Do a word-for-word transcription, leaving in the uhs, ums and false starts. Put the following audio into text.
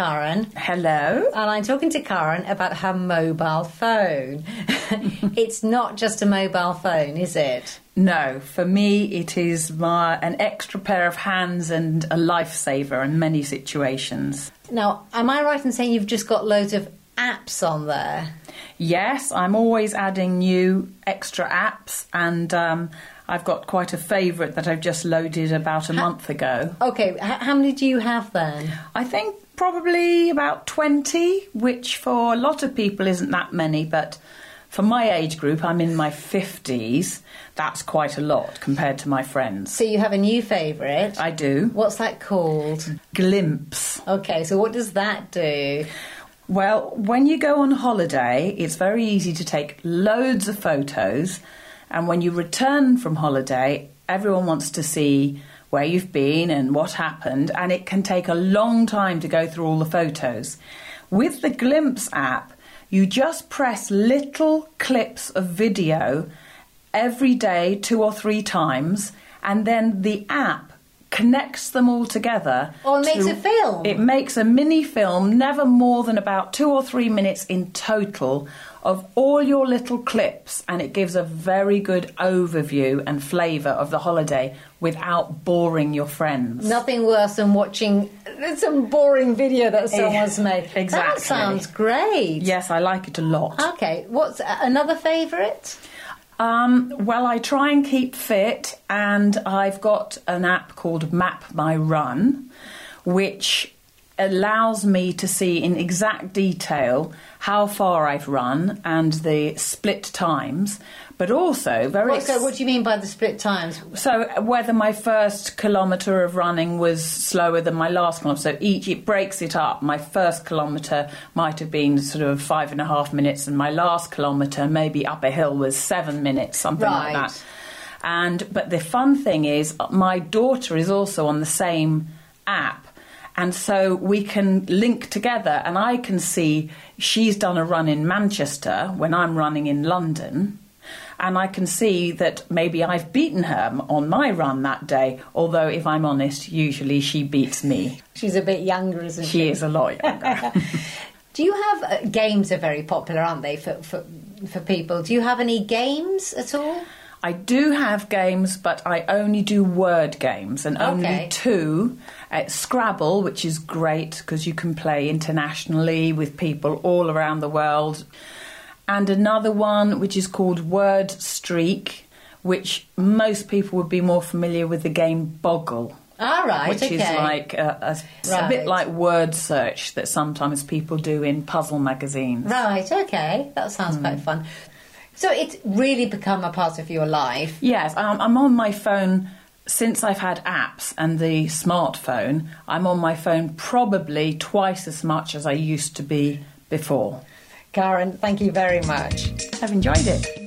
Karen. Hello. And I'm talking to Karen about her mobile phone. It's not just a mobile phone, is it? No, for me it is my an extra pair of hands and a lifesaver in many situations. Now, am I right in saying you've just got loads of apps on there? Yes, I'm always adding new extra apps, and um, I've got quite a favourite that I've just loaded about a Ha- month ago. Okay, H- how many do you have then? I think probably about twenty, which for a lot of people isn't that many, but for my age group, I'm in my fifties, that's quite a lot compared to my friends. So you have a new favourite. I do. What's that called? Glimpse. Okay, so what does that do? Well, when you go on holiday, it's very easy to take loads of photos, and when you return from holiday, everyone wants to see where you've been and what happened, and it can take a long time to go through all the photos. With the Glimpse app, you just press little clips of video every day, two or three times, and then the app connects them all together. Oh, it to, makes a film? It makes a mini film, never more than about two or three minutes in total, of all your little clips, and it gives a very good overview and flavour of the holiday without boring your friends. Nothing worse than watching some boring video that someone's made. Exactly. That sounds great. Yes, I like it a lot. Okay, what's uh, another favourite? Um, well, I try and keep fit, and I've got an app called Map My Run, which allows me to see in exact detail how far I've run and the split times, but also very... What, so what do you mean by the split times? So whether my first kilometre of running was slower than my last kilometre. So each, it breaks it up. My first kilometre might have been sort of five and a half minutes, and my last kilometre, maybe up a hill, was seven minutes, something Right. like that. And but the fun thing is, my daughter is also on the same app. And so we can link together, and I can see she's done a run in Manchester when I'm running in London, and I can see that maybe I've beaten her on my run that day, although if I'm honest, usually she beats me. She's a bit younger, isn't she? She is a lot younger. Do you have... Uh, games are very popular, aren't they, for, for, for people? Do you have any games at all? I do have games, but I only do word games, and only Okay. two. Uh, Scrabble, which is great because you can play internationally with people all around the world. And another one which is called Word Streak, which most people would be more familiar with the game Boggle. All right, Which okay. is like a, a, Right. a bit like word search that sometimes people do in puzzle magazines. Right, okay. That sounds quite fun. So it's really become a part of your life. Yes, I'm, I'm on my phone since I've had apps and the smartphone. I'm on my phone probably twice as much as I used to be before. Karen, thank you very much. I've enjoyed it.